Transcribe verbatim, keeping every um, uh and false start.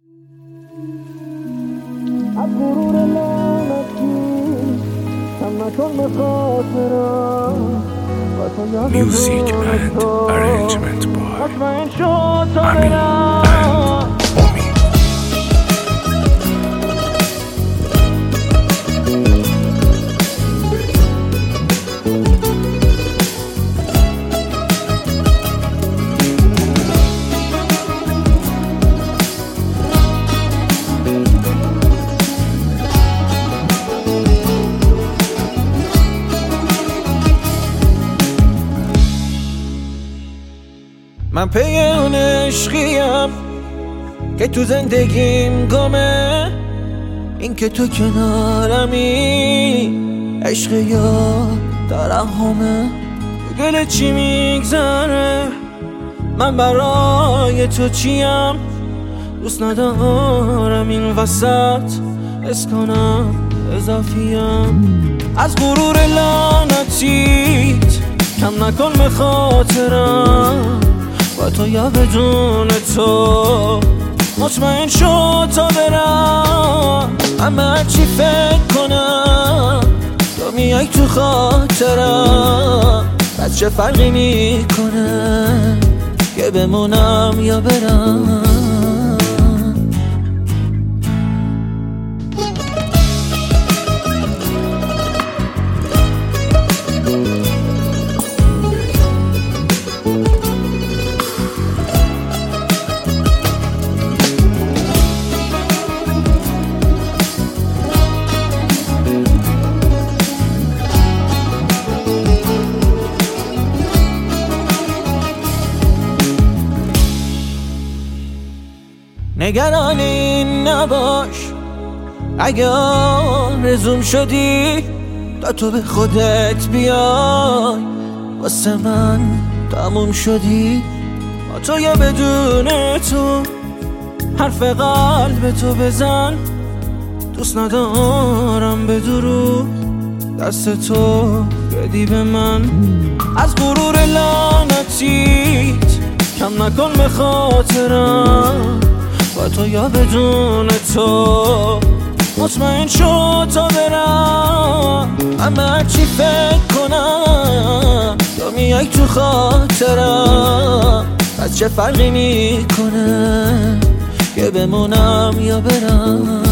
از غرور لعنتی کم نکن به خاطرم Music and arrangement by مطمئن شو تا Amin برم and Omi. من پی اون عشقیم که تو زندگیم گمه، این که تو کنارمی عشق یا ترحمه. گل چی میگذره من برای تو چیم، دوست ندارم این وسط حس کنم اضافیم. از غرور لعنتیت کم نکن به خاطرم، با تو یا بدون تو مطمئن شو تا برم. اما چی فکر کنم تو میای تو خاطرم، پس چه فرقی میکنه که بمونم یا برم. نگران این نباش اگه آرزوم شدی تا تو به خودت بیای، واسه من تموم شدی. با تو یا بدون تو حرف قلب تو بزن، دوست ندارم به دروغ دست تو بدی به من. از غرور لعنتیت کم نکن به خاطرم، با تو یا بدون تو مطمئن شو تا برم. اما چی فکر کنم تو میای تو خاطرم، پس چه فرقی میکنه که بمونم یا برم.